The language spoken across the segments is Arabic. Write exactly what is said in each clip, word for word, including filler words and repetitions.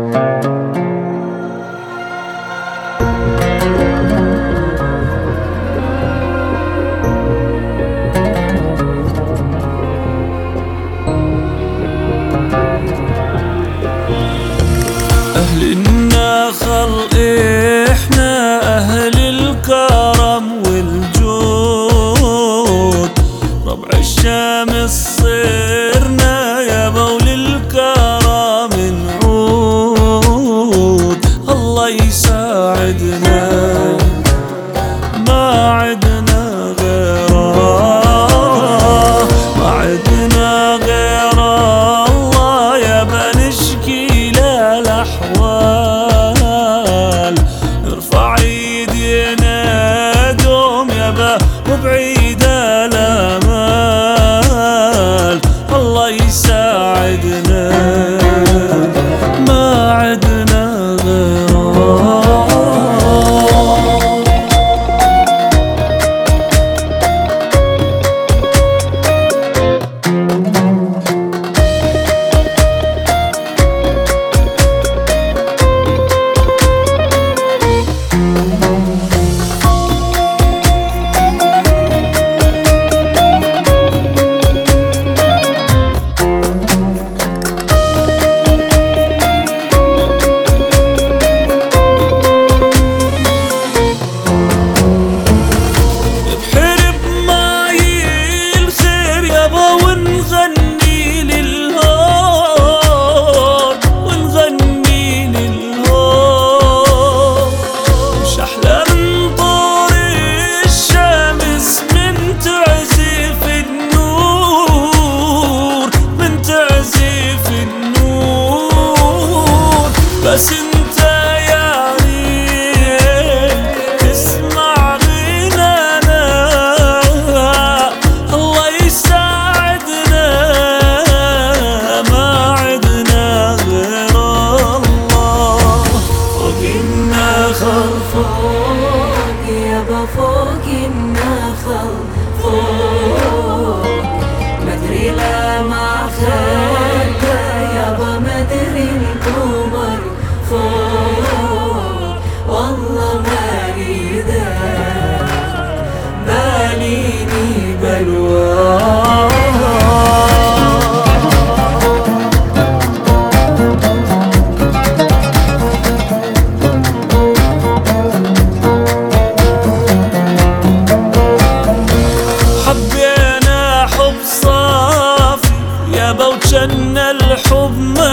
أهل النخل إحنا أهل الكرم والجود، ربع الشمس صرنا يابا وللكرم نعود. الله يساعدنا ما عدنا غيره، ما عدنا غيره الله يابا نشكي له الأحوال. نرفع ايدينا دوم يابا وبعيد الامال. الله يساعدنا ما عدنا غيره. بس انت يا ريت تسمع غنانا، الله يساعدنا ما عدنا غير الله. فوق النخل فوق يابا فوق النخل فوق، مدري لا ما خدها يابا مدري القمر فوق. والله ما اريده باليني بلوى. حبينا حب صافي يابا وجنى الحب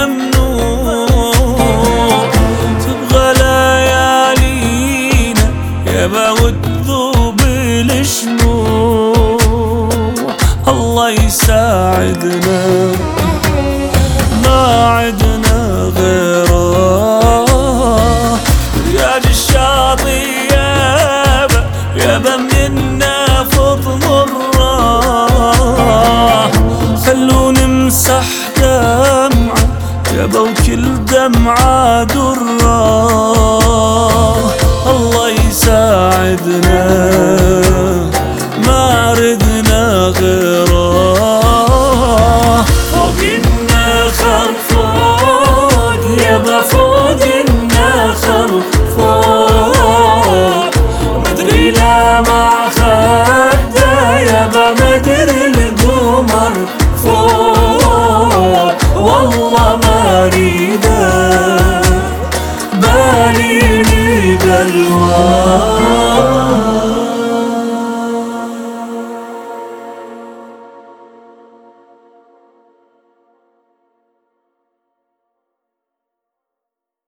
ممنوع، تبغى ليالينا يابا وتذوب الشموع. الله يساعدنا ما عدنا غيره. رياض الشاطئ يابا يابا منا فض مره، خلو نمسح دمعة يابا وكل دمعة درة. الله يساعدنا ما ردنا غيره. فوق النخل فوق يابا فوق النخل فوق، مدري لا ما خدها يابا مدري القمر فوق. والله ما اريده باليني بلوى.